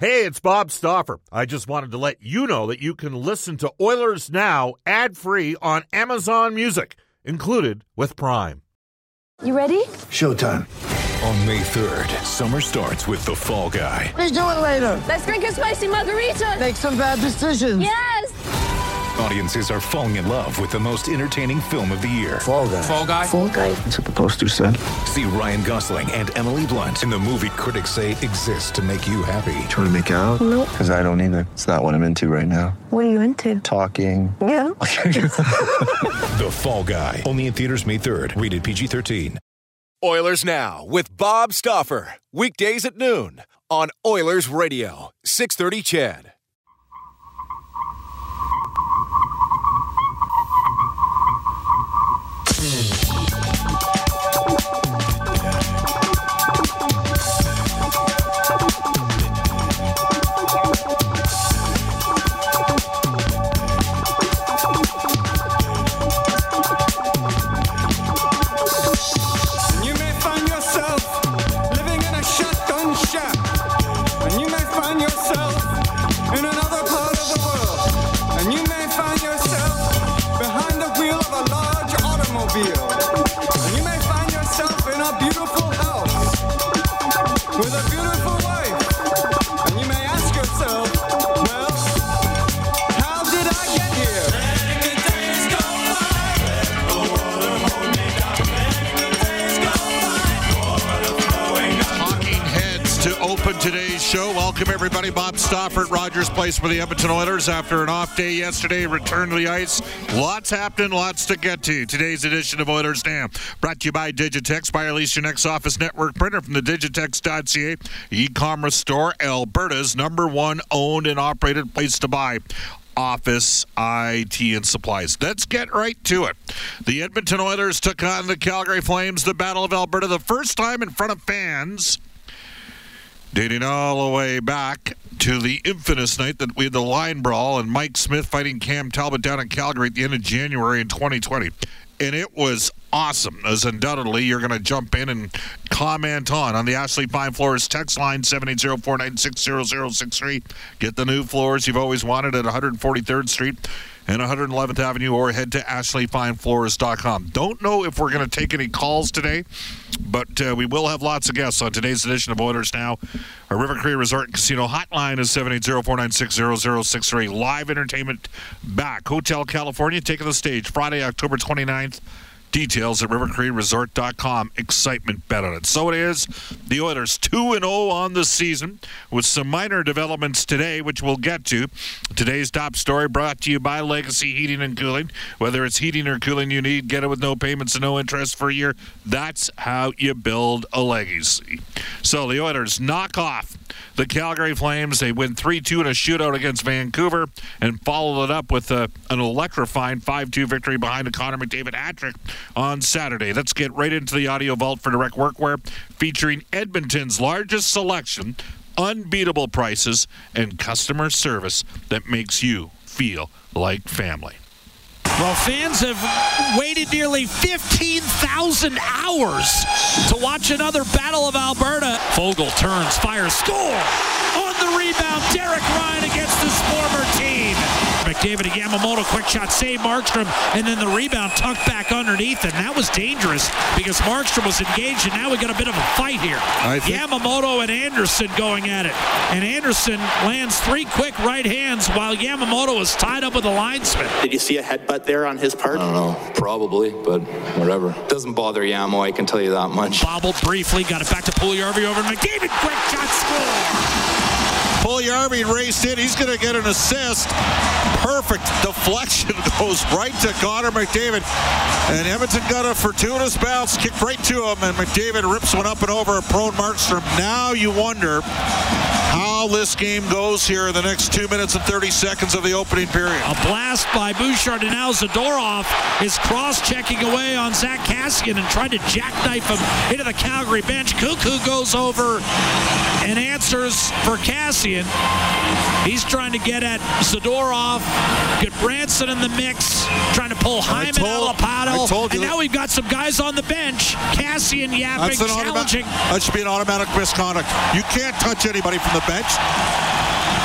Hey, it's Bob Stauffer. I just wanted to let you know that you can listen to Oilers Now ad-free on Amazon Music, included with Prime. You ready? Showtime. On May 3rd, summer starts with The Fall Guy. Let's do it later. Let's drink a spicy margarita. Make some bad decisions. Yes! Audiences are falling in love with the most entertaining film of the year. Fall Guy. Fall Guy? Fall Guy. That's what the poster said. See Ryan Gosling and Emily Blunt in the movie critics say exists to make you happy. Trying to make it out? Nope. Because I don't either. It's not what I'm into right now. What are you into? Talking. Yeah. The Fall Guy. Only in theaters May 3rd. Rated PG-13. Oilers Now with Bob Stauffer. Weekdays at noon on Oilers Radio. 630 CHED. Today's show. Welcome, everybody. Bob Stauffer at Rogers Place for the Edmonton Oilers. After an off day yesterday, return to the ice. Lots happening, lots to get to. Today's edition of Oilers Now, brought to you by Digitex. Buy or lease your next office network printer from the Digitex.ca e-commerce store, Alberta's #1 owned and operated place to buy office, IT, and supplies. Let's get right to it. The Edmonton Oilers took on the Calgary Flames, the Battle of Alberta, the first time in front of fans, dating all the way back to the infamous night that we had the line brawl and Mike Smith fighting Cam Talbot down in Calgary at the end of January in 2020. And it was awesome, as undoubtedly you're going to jump in and comment on the Ashley Fine Floors text line, 780-496-0063. Get the new floors you've always wanted at 143rd Street and 111th Avenue, or head to ashleyfinefloors.com. Don't know if we're going to take any calls today, but we will have lots of guests on today's edition of Oilers Now. Our River Cree Resort and Casino hotline is 780-496-0063. Live entertainment back. Hotel California taking the stage Friday, October 29th. Details at rivercreeresort.com. Excitement bet on it. So it is. The Oilers 2-0 on the season with some minor developments today, which we'll get to. Today's top story brought to you by Legacy Heating and Cooling. Whether it's heating or cooling you need, get it with no payments and no interest for a year. That's how you build a legacy. So the Oilers knock off the Calgary Flames. They win 3-2 in a shootout against Vancouver and followed it up with an electrifying 5-2 victory behind a Connor McDavid hat-trick on Saturday. Let's get right into the audio vault for Direct Workwear, featuring Edmonton's largest selection, unbeatable prices, and customer service that makes you feel like family. Well, fans have waited nearly 15,000 hours to watch another Battle of Alberta. Fogle turns, fires, score! On the rebound, Derek Ryan against his former team. McDavid and Yamamoto, quick shot, save Markstrom, and then the rebound tucked back underneath, and that was dangerous because Markstrom was engaged, and now we got a bit of a fight here. Yamamoto and Anderson going at it, and Anderson lands 3 quick right hands while Yamamoto is tied up with a linesman. Did you see a headbutt there on his part? I don't know, probably, but whatever. Doesn't bother Yamo, I can tell you that much. Bobbled briefly, got it back to Puljujarvi over to McDavid, quick shot, score! Puljujarvi raced in. He's going to get an assist. Perfect deflection goes right to Connor McDavid. And Edmonton got a fortuitous bounce, kicked right to him, and McDavid rips one up and over a prone Markstrom. Now you wonder how this game goes here in the next 2 minutes and 30 seconds of the opening period. A blast by Bouchard, and now Zadorov is cross-checking away on Zach Kassian and trying to jackknife him into the Calgary bench. Cuckoo goes over and answers for Kassian. He's trying to get at Zadorov. Get Branson in the mix, trying to pull Hyman Alapato. And now we've got some guys on the bench. Kassian yapping, challenging. That should be an automatic misconduct. You can't touch anybody from the bench.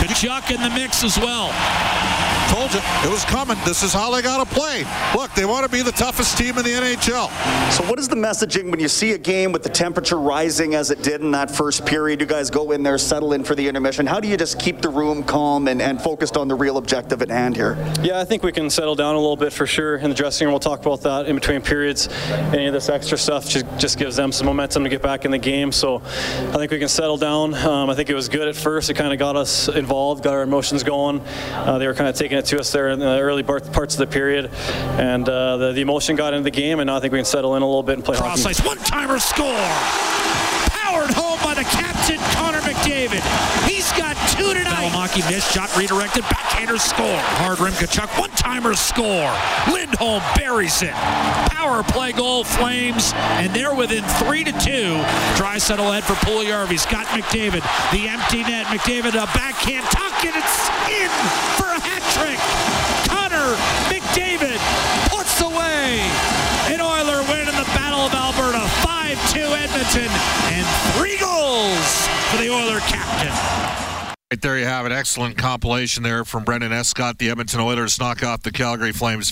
Tkachuk in the mix as well. Told you, it was coming. This is how they got to play. Look, they want to be the toughest team in the NHL. So what is the messaging when you see a game with the temperature rising as it did in that first period? You guys go in there, settle in for the intermission. How do you just keep the room calm and focused on the real objective at hand here? Yeah, I think we can settle down a little bit for sure in the dressing room. We'll talk about that in between periods. Any of this extra stuff just gives them some momentum to get back in the game. So I think we can settle down. I think it was good at first. It kind of got us involved, got our emotions going. They were kind of taking it to us there in the early parts of the period. And the emotion got into the game, and now I think we can settle in a little bit and play hockey. Cross ice, one-timer score! Powered home by the captain, Connor McDavid. He's got 2 tonight. Valimaki missed, shot redirected, backhander score. Hard rim, Tkachuk, one-timer score. Lindholm buries it. Power play goal, Flames, and they're within 3-2. Draisaitl head for Puljujarvi's got McDavid. The empty net, McDavid a backhand tuck, and it's in for a hat trick. Connor McDavid puts away an Oiler win in the Battle of Alberta. 5-2 Edmonton, and 3 goals for the Oiler captain. Right there you have it. Excellent compilation there from Brendan Escott. The Edmonton Oilers knock off the Calgary Flames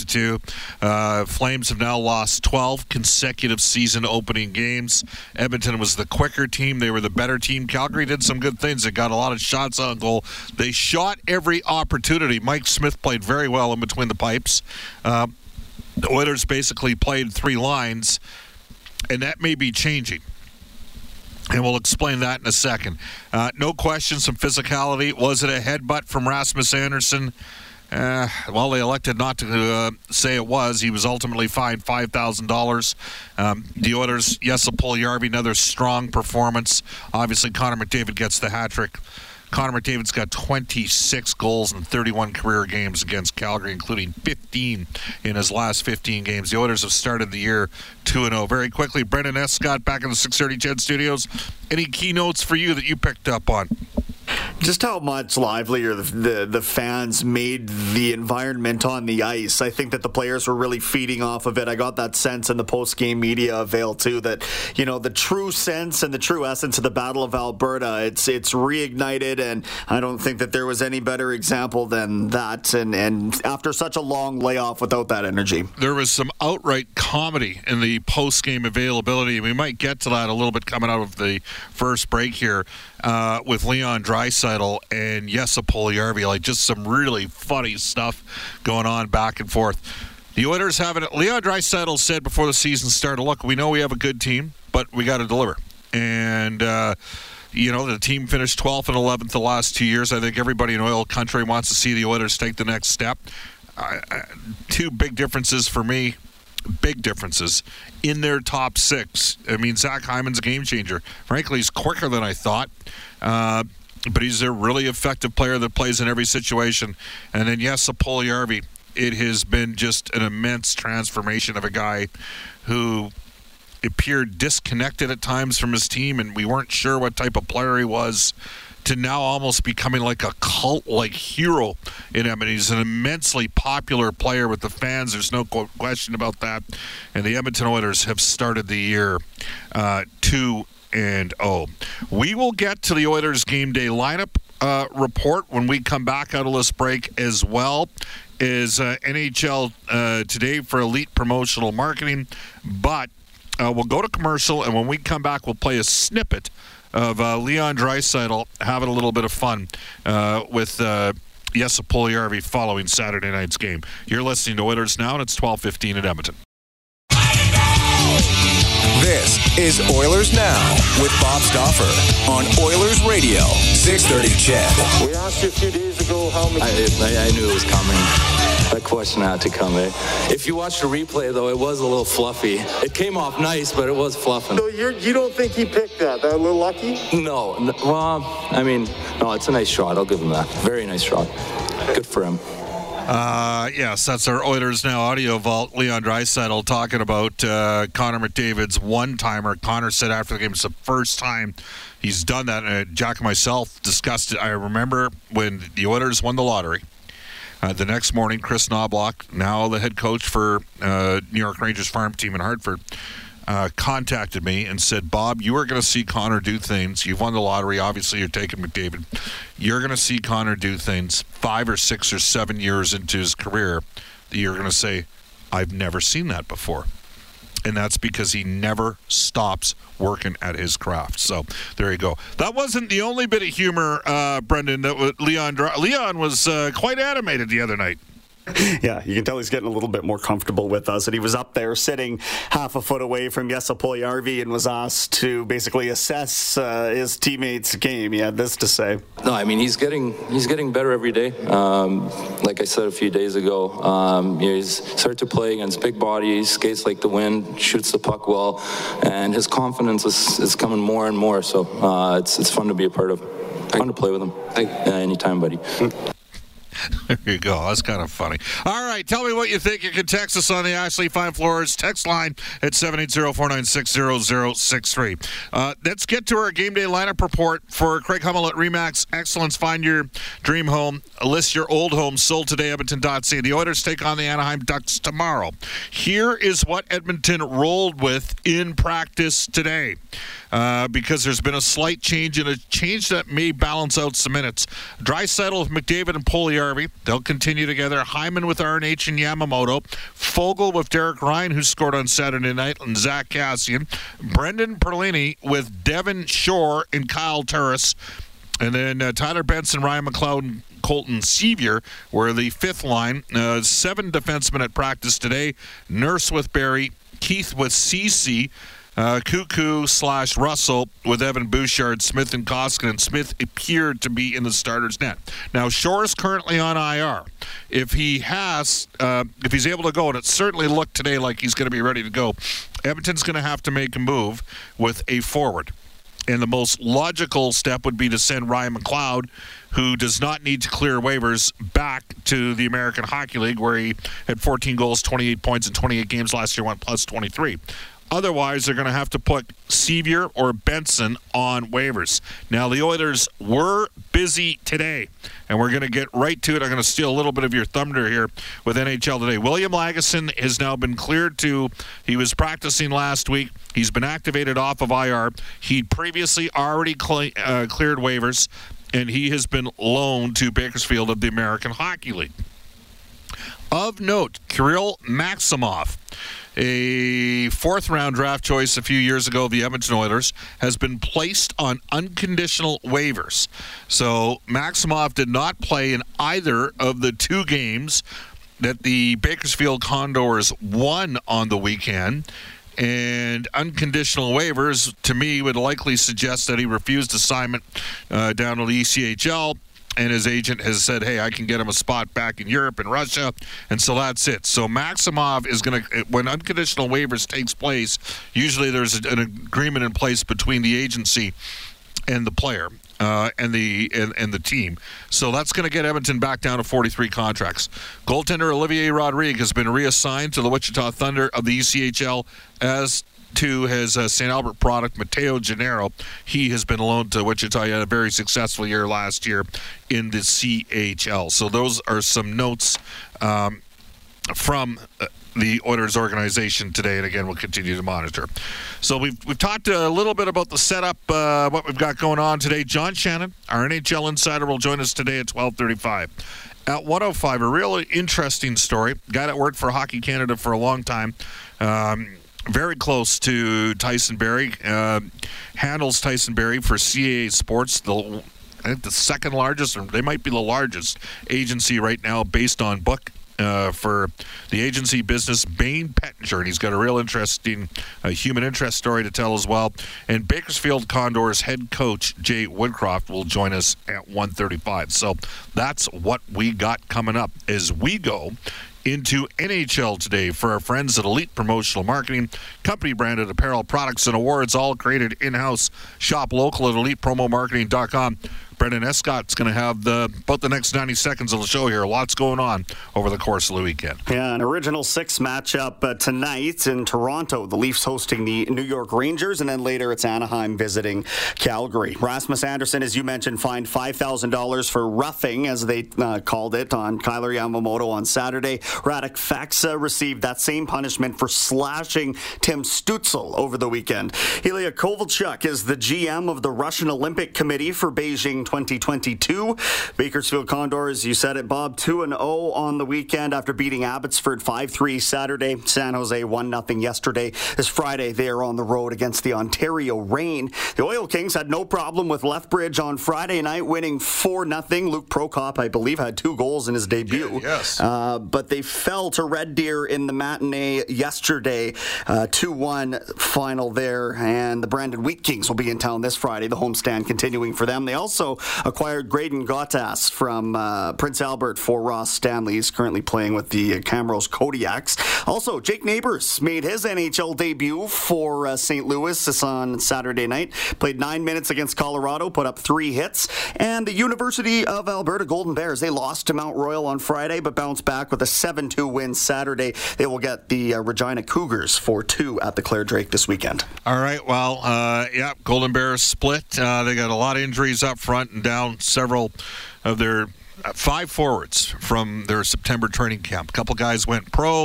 5-2. Flames have now lost 12 consecutive season opening games. Edmonton was the quicker team. They were the better team. Calgary did some good things. They got a lot of shots on goal. They shot every opportunity. Mike Smith played very well in between the pipes. The Oilers basically played 3 lines, and that may be changing. And we'll explain that in a second. No question, some physicality. Was it a headbutt from Rasmus Andersson? Well, they elected not to say it was. He was ultimately fined $5,000. The Oilers, Jesse Puljujarvi, another strong performance. Obviously, Connor McDavid gets the hat trick. Connor McDavid's got 26 goals in 31 career games against Calgary, including 15 in his last 15 games. The Oilers have started the year 2-0. Very quickly, Brendan Escott back in the 630 CHED Studios. Any keynotes for you that you picked up on? Just how much livelier the fans made the environment on the ice. I think that the players were really feeding off of it. I got that sense in the post-game media avail too, that, you know, the true sense and the true essence of the Battle of Alberta, it's reignited, and I don't think that there was any better example than that, and after such a long layoff without that energy. There was some outright comedy in the post-game availability. We might get to that a little bit coming out of the first break here with Leon Draisaitl and Jesse Puljujarvi, like just some really funny stuff going on back and forth. The Oilers having it. Leon Draisaitl said before the season started, look, we know we have a good team, but we got to deliver. And, you know, the team finished 12th and 11th the last 2 years. I think everybody in oil country wants to see the Oilers take the next step. 2 big differences for me. Big differences in their top 6. I mean, Zach Hyman's a game changer. Frankly, he's quicker than I thought. But he's a really effective player that plays in every situation. And then, yes, Puljujarvi, it has been just an immense transformation of a guy who appeared disconnected at times from his team, and we weren't sure what type of player he was, to now almost becoming like a cult-like hero in Edmonton. He's an immensely popular player with the fans. There's no question about that. And the Edmonton Oilers have started the year 2-0. We will get to the Oilers game day lineup report when we come back out of this break, as well as NHL Today for Elite Promotional Marketing. But we'll go to commercial, and when we come back, we'll play a snippet of Leon Draisaitl having a little bit of fun with Jesse Puljujarvi following Saturday night's game. You're listening to Oilers Now, and it's 12:15 at Edmonton. This is Oilers Now with Bob Stauffer on Oilers Radio, 630 CHED. We asked you a few days ago how many... I knew it was coming. That question had to come, eh? If you watch the replay, though, it was a little fluffy. It came off nice, but it was fluffing. So you don't think he picked that? That a little lucky? No. Well, I mean, no, it's a nice shot. I'll give him that. Very nice shot. Good for him. Yes, that's our Oilers Now audio vault. Leon Draisaitl talking about Connor McDavid's one-timer. Connor said after the game it's the first time he's done that. Jack and myself discussed it. I remember when the Oilers won the lottery. The next morning, Chris Knobloch, now the head coach for New York Rangers farm team in Hartford, contacted me and said, Bob, you are going to see Connor do things. You've won the lottery. Obviously, you're taking McDavid. You're going to see Connor do things 5 or 6 or 7 years into his career that you're going to say, I've never seen that before. And that's because he never stops working at his craft. So there you go. That wasn't the only bit of humor, Brendan, that Leon was quite animated the other night. Yeah, you can tell he's getting a little bit more comfortable with us. And he was up there sitting half a foot away from Jesse Puljujärvi and was asked to basically assess his teammates' game. He had this to say. No, I mean, he's getting better every day. Like I said a few days ago, he's started to play against big bodies, skates like the wind, shoots the puck well, and his confidence is coming more and more. So it's fun to be a part of. Fun to play with him. Anytime, buddy. There you go. That's kind of funny. All right. Tell me what you think. You can text us on the Ashley Fine Floors text line at 780-496-0063. Let's get to our game day lineup report for Craig Hummel at RE/MAX Excellence. Find your dream home. List your old home. Sold today, Edmonton.ca. The Oilers take on the Anaheim Ducks tomorrow. Here is what Edmonton rolled with in practice today. Because there's been a slight change and a change that may balance out some minutes. Draisaitl with McDavid and Puljujärvi. They'll continue together. Hyman with RNH and Yamamoto. Fogle with Derek Ryan, who scored on Saturday night, and Zach Kassian. Brendan Perlini with Devin Shore and Kyle Turris. And then Tyler Benson, Ryan McLeod, and Colton Sevier were the fifth line. 7 defensemen at practice today. Nurse with Barry. Keith with CC. Cuckoo/Russell with Evan Bouchard, Smith and Koskinen. Smith appeared to be in the starter's net. Now, Shore is currently on IR. If he's able to go, and it certainly looked today like he's going to be ready to go, Edmonton's going to have to make a move with a forward. And the most logical step would be to send Ryan McLeod, who does not need to clear waivers, back to the American Hockey League, where he had 14 goals, 28 points in 28 games last year, went plus 23. Otherwise, they're going to have to put Sevier or Benson on waivers. Now, the Oilers were busy today, and we're going to get right to it. I'm going to steal a little bit of your thunder here with NHL Today. William Lagesson has now been cleared he was practicing last week. He's been activated off of IR. He'd previously already cleared waivers, and he has been loaned to Bakersfield of the American Hockey League. Of note, Kirill Maximov, a fourth-round draft choice a few years ago of the Edmonton Oilers, has been placed on unconditional waivers. So Maximov did not play in either of the 2 games that the Bakersfield Condors won on the weekend. And unconditional waivers, to me, would likely suggest that he refused assignment down to the ECHL. And his agent has said, hey, I can get him a spot back in Europe and Russia. And so that's it. So Maximov is going to, when unconditional waivers takes place, usually there's an agreement in place between the agency and the player and the team. So that's going to get Edmonton back down to 43 contracts. Goaltender Olivier Rodrigue has been reassigned to the Wichita Thunder of the ECHL, as to his St. Albert product, Matteo Gennaro. He has been loaned to Wichita. He had a very successful year last year in the CHL. So those are some notes from the Oilers organization today, and again, we'll continue to monitor. So we've talked a little bit about the setup, what we've got going on today. John Shannon, our NHL insider, will join us today at 12:35. At 1:05, a really interesting story. Guy that worked for Hockey Canada for a long time. Very close to Tyson Barrie, handles Tyson Barrie for CAA Sports, I think the second largest, or they might be the largest agency right now based on book for the agency business, Bain Pettinger, and he's got a real interesting human interest story to tell as well. And Bakersfield Condors head coach Jay Woodcroft will join us at 1:35. So that's what we got coming up as we go into NHL Today for our friends at Elite Promotional Marketing, company-branded apparel, products, and awards, all created in-house. Shop local at ElitePromoMarketing.com. Brendan Escott's going to have about the next 90 seconds of the show here. Lots going on over the course of the weekend. Yeah, an Original Six matchup tonight in Toronto. The Leafs hosting the New York Rangers, and then later it's Anaheim visiting Calgary. Rasmus Anderson, as you mentioned, fined $5,000 for roughing, as they called it, on Kyler Yamamoto on Saturday. Radek Faksa received that same punishment for slashing Tim Stützle over the weekend. Ilya Kovalchuk is the GM of the Russian Olympic Committee for Beijing 2022. Bakersfield Condors, you said it, Bob, 2-0 on the weekend after beating Abbotsford 5-3 Saturday. San Jose 1-0 yesterday. This Friday, they are on the road against the Ontario Reign. The Oil Kings had no problem with Lethbridge on Friday night, winning 4-0. Luke Prokop, I believe, had 2 goals in his debut. Yes. But they fell to Red Deer in the matinee yesterday. 2-1 final there. And the Brandon Wheat Kings will be in town this Friday. The homestand continuing for them. They also acquired Graydon Gottas from Prince Albert for Ross Stanley. He's currently playing with the Camrose Kodiaks. Also, Jake Neighbours made his NHL debut for St. Louis this on Saturday night. Played 9 minutes against Colorado, put up 3 hits. And the University of Alberta Golden Bears, they lost to Mount Royal on Friday, but bounced back with a 7-2 win Saturday. They will get the Regina Cougars for 2 at the Claire Drake this weekend. All right, well, Golden Bears split. They got a lot of injuries up front and down several of their 5 forwards from their September training camp. A couple guys went pro.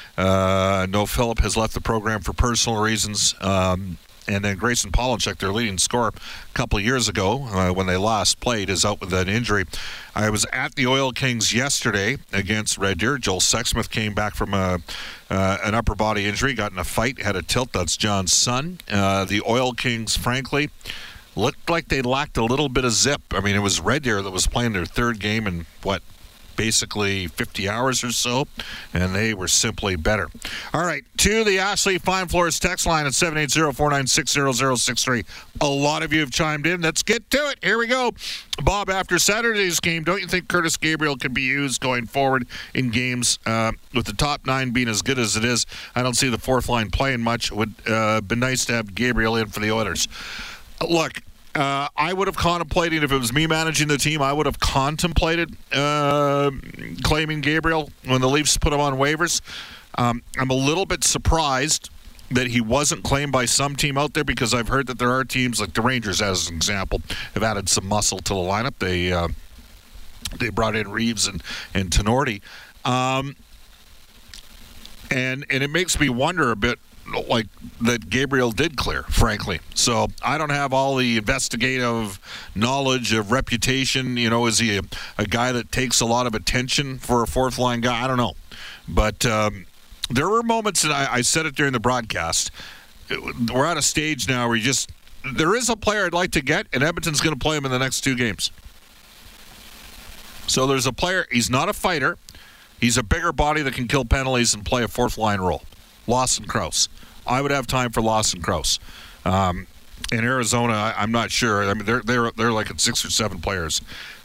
Noah Phillip has left the program for personal reasons. And then Grayson Polachek, their leading scorer a couple of years ago when they last played, is out with an injury. I was at the Oil Kings yesterday against Red Deer. Joel Sexsmith came back from an upper body injury, got in a fight, had a tilt. That's John's son. The Oil Kings, frankly, looked like they lacked a little bit of zip. I mean, it was Red Deer that was playing their 3rd game in, basically 50 hours or so, and they were simply better. All right, to the Ashley Fine Floors text line at 780-496-0063. A lot of you have chimed in. Let's get to it. Here we go. Bob, after Saturday's game, don't you think Curtis Gabriel could be used going forward in games with the top 9 being as good as it is? I don't see the 4th line playing much. It would be nice to have Gabriel in for the Oilers. Look, I would have contemplated, if it was me managing the team, I would have contemplated claiming Gabriel when the Leafs put him on waivers. I'm a little bit surprised that he wasn't claimed by some team out there, because I've heard that there are teams like the Rangers, as an example, have added some muscle to the lineup. They brought in Reeves and Tenorti. And it makes me wonder a bit, like, that Gabriel did clear, frankly. So I don't have all the investigative knowledge of reputation. You know, is he a guy that takes a lot of attention for a 4th line guy? I don't know. But there were moments, and I said it during the broadcast, we're at a stage now where there is a player I'd like to get, and Edmonton's going to play him in the next 2 games. So there's a player, he's not a fighter. He's a bigger body that can kill penalties and play a 4th line role. Lawson Crouse. I would have time for Lawson Crouse. In Arizona, I'm not sure. I mean, they're like at 6 or 7 players.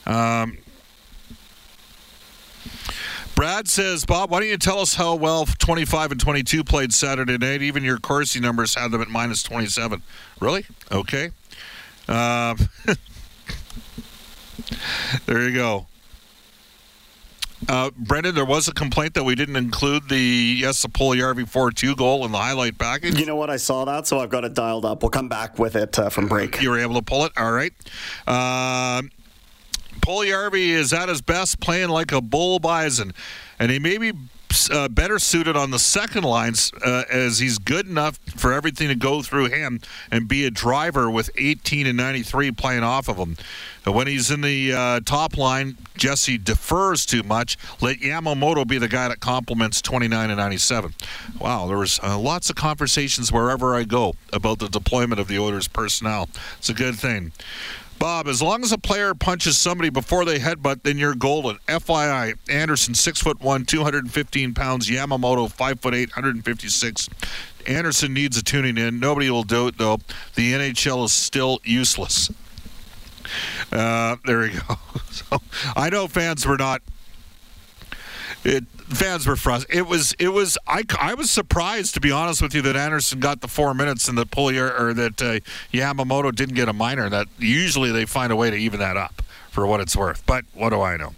Brad says, Bob, why don't you tell us how well 25 and 22 played Saturday night? Even your Corsi numbers had them at minus 27. Really? Okay. There you go. Brendan, there was a complaint that we didn't include the Puljujärvi 4-2 goal in the highlight package. You know what? I saw that, so I've got it dialed up. We'll come back with it from break. You were able to pull it? All right. Puljujärvi is at his best playing like a bull bison, and he may be better suited on the second lines as he's good enough for everything to go through him and be a driver with 18 and 93 playing off of him. When he's in the top line, Jesse defers too much. Let Yamamoto be the guy that complements 29 and 97. Wow, there was lots of conversations wherever I go about the deployment of the Oilers personnel. It's a good thing. Bob, as long as a player punches somebody before they headbutt, then you're golden. FYI, Anderson, 6'1", 215 pounds. Yamamoto, 5'8", 156. Anderson needs a tuning in. Nobody will do it, though. The NHL is still useless. There we go. So, I know fans were not Fans were frustrated. It was. I was surprised, to be honest with you, that Anderson got the 4 minutes and that Yamamoto didn't get a minor. That usually they find a way to even that up, for what it's worth. But what do I know?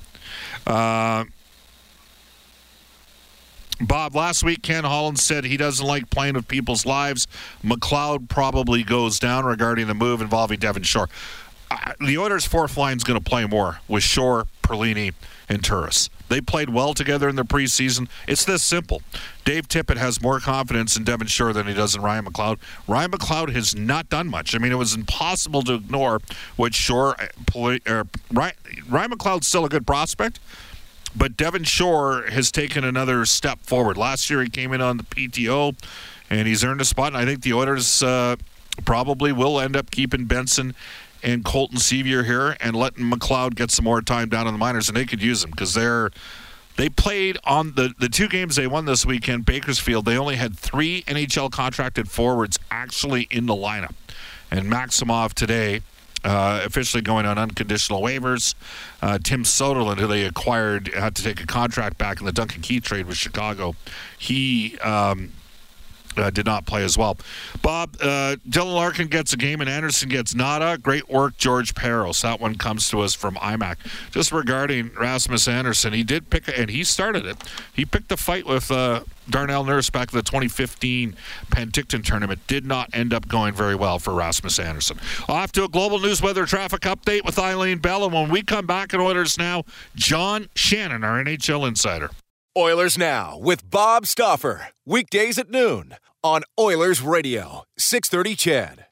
Bob, last week Ken Holland said he doesn't like playing with people's lives. McLeod probably goes down regarding the move involving Devon Shore. The Oilers' fourth line is going to play more with Shore, Perlini, and Turris. They played well together in the preseason. It's this simple. Dave Tippett has more confidence in Devon Shore than he does in Ryan McLeod. Ryan McLeod has not done much. I mean, it was impossible to ignore what Shore... Ryan McLeod's still a good prospect, but Devon Shore has taken another step forward. Last year he came in on the PTO, and he's earned a spot, and I think the Oilers probably will end up keeping Benson and Colton Sevier here and letting McLeod get some more time down in the minors, and they could use them because they played on the two games they won this weekend. Bakersfield, they only had 3 NHL contracted forwards actually in the lineup, and Maximov today officially going on unconditional waivers. Tim Soderlund, who they acquired, had to take a contract back in the Duncan Keith trade with Chicago. He did not play as well. Bob, Dylan Larkin gets a game and Anderson gets nada. Great work, George Peros. That one comes to us from IMAC. Just regarding Rasmus Anderson, he did pick, and he started it. He picked a fight with Darnell Nurse back in the 2015 Penticton tournament. Did not end up going very well for Rasmus Anderson. Off to a global news weather traffic update with Eileen Bell. And when we come back in Oilers Now, John Shannon, our NHL insider. Oilers Now with Bob Stauffer. Weekdays at noon on Oilers Radio, 630 CHED.